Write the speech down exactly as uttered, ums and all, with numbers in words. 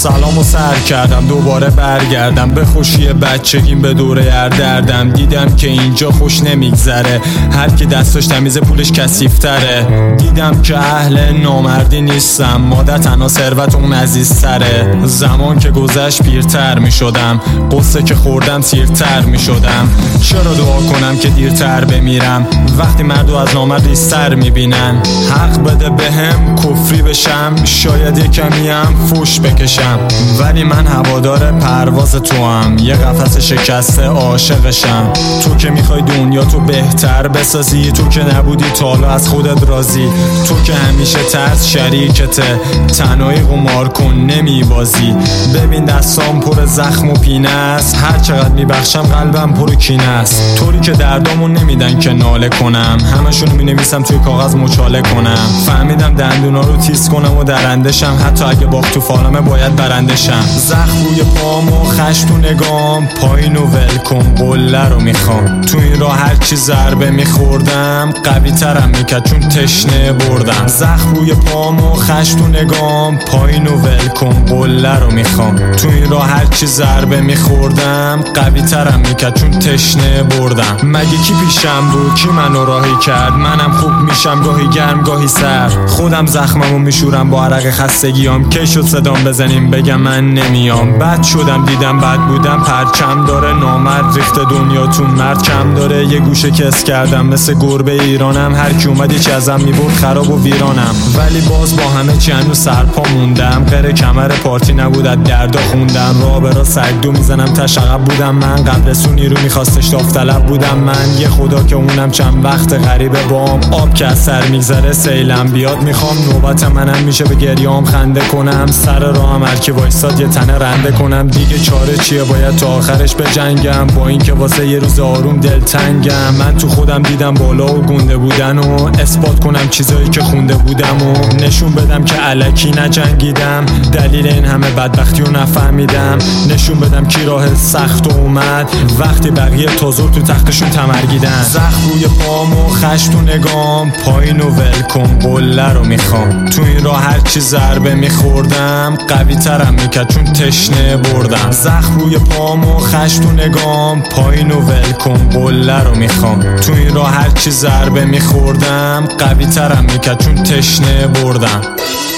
سلام و سر کردم دوباره برگردم به خوشی بچگیم به دوره هر دردم. دیدم که اینجا خوش نمیگذره، هر کی دستش تمیزه پولش کثیف‌تره. دیدم که اهل نامردی نیستم، ماده تنها ثروت اون عزیزتره. زمان که گذشت پیرتر می شدم، قصه که خوردم سیرتر می شدم. چرا دعا کنم که دیرتر بمیرم وقتی مردو از نامرد ریستر می بینن؟ حق بده بهم کفری بشم، شاید یکمی هم فوش بکشم، ولی من هوادار پرواز تو هم، یه قفس شکسته عاشقشم. تو که میخوای دنیا تو بهتر بسازی، تو که نبودی تا حالا از خودت راضی، تو که همیشه ترس شریکته، تنهایی قمار کن نمیبازی. ببین دستام پر زخم و پینه است، هر چقدر میبخشم قلبم پر کینه است. طوری که دردامون نمیدن که ناله کنم، همشونو مینویسم توی کاغذ مچاله کنم. فهمیدم دندونا رو تیز کنم و درندشم، حتی اگه باخت تو فالمه باید برندشم. زخم روی پام و خشم تو نگام، پایین و ول کن قله رو میخوام. تو این راه هر چی ضربه میخوردم قوی ترم میکرد چون تشنه بردم. زخم روی پام و خشم تو نگام، پایین و ول کن قله رو میخوام. تو این راه هر چی ضربه میخوردم قوی ترم میکرد چون تشنه بردم. مگه کی پیشم بود کی منو راهی کرد؟ منم خوب میشم گاهی گرم گاهی سر، خودم زخممو میشورم با عرق خستگیام. کی شد صدام بزنیم بگم من نمیام؟ بد شدم دیدم بد بودم پرچم داره، نامرد ریخت دنیا تو مرد کم داره. یه گوشه کس کردم مثل گربه ایرانم، هر کی اومد یکی ازم میبرد خراب و ویرانم. ولی باز با همه چی هنوز سرپا موندم، غیر کمر پارتی نبود از دردا خوندم. راه برا سگدو میزنم تش عقب بودم من، قبرسونی رو میخواستش داوطلب بودم من. یه خدا که اونم چند وقت غریبه بام، آب که از سر میگذره سیلم بیاد. میخوام نوبت منم میشه به گریام خنده کنم، سر راهم هر کی وایساد یه تنه رنده کنم. دیگه چاره چیه باید تا آخرش بجنگم، با اینکه واسه یه روز آروم دلتنگم. من تو خودم دیدم بالا و گونده بودن و اثبات کنم چیزایی که خونده بودم و نشون بدم که الکی نجنگیدم. دلیل این همه بدبختی رو نفهمیدم، نشون بدم کی راه سخت اومد وقتی بقیه تازور تو تختشون تمرگیدن. زخم روی پام و خشم تو نگام، پایین و ول کن قله رو میخوام. تو این راه هر چی ضربه میخوردم قوی ترم میکرد چون تشنه بردم. زخم روی پام و خشم تو نگام، پایین و ول کن قله رو میخوام. تو این راه هر چی ضربه میخوردم قوی ترم میکرد چون تشنه بردم.